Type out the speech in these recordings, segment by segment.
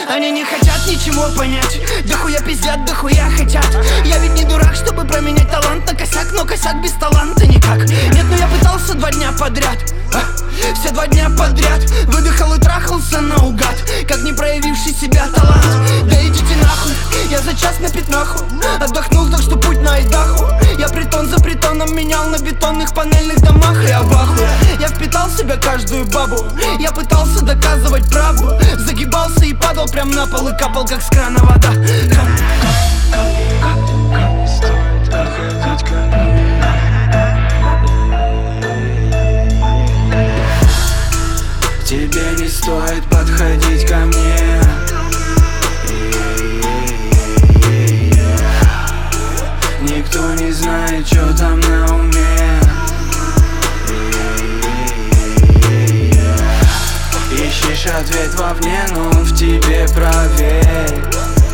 Они не хотят ничего понять, дохуя пиздят, дохуя хотят. Я ведь не дурак, чтобы променять талант на косяк, но косяк без таланта никак. Нет, ну я пытался 2 дня подряд, все 2 дня подряд. Выдыхал и трахался наугад, как не проявивший себя талант. Да идите нахуй, я за час на пятнаху отдохнул, так что путь на Айдаху. Я притон за притоном менял на бетонных панельных домах. И обахуя, я впитал в себя каждую бабу. Я пытался доказывать правду, загибался и падал прям на пол и капал, как с крана вода. Тебе не стоит подходить ко мне. Никто не знает, что там на уме. Ищешь ответ вовне, но он в тебе, проверь.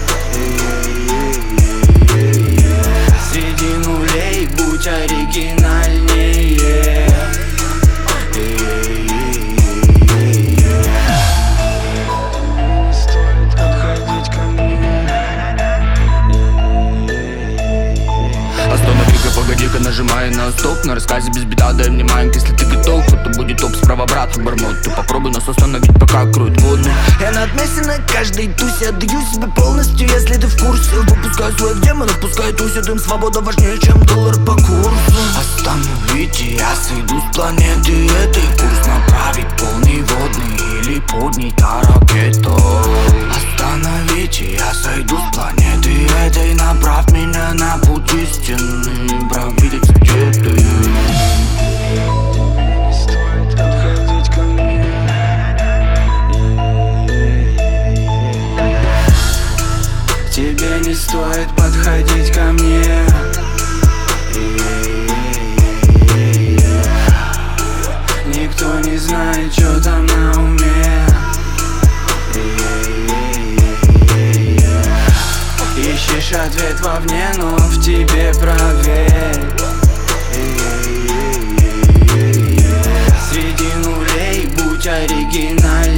Среди нулей будь оригинальнее. Останови-ка, погоди-ка, нажимай на стоп. На рассказе без беда, дай мне майк, если ты готов. Это будет топ, справа брат, бормот. Ты попробуй нас остановить, пока кроет водный. Я на отмесе на каждой тусе, отдаю себе полностью, если ты в курсе. Выпускаю своих демонов, пускай тусят, им свобода важнее, чем доллар по курсу. Остановите, я сойду с планеты этой. Курс направить полный водный или поднять на ракету. Остановите, я сойду с планеты этой. Направь меня на путь истинный, провидеть где ты. Тебе не стоит подходить ко мне. Никто не знает, что там на уме. Ищешь ответ вовне, но он в тебе, проверь. Среди нулей будь оригинальным.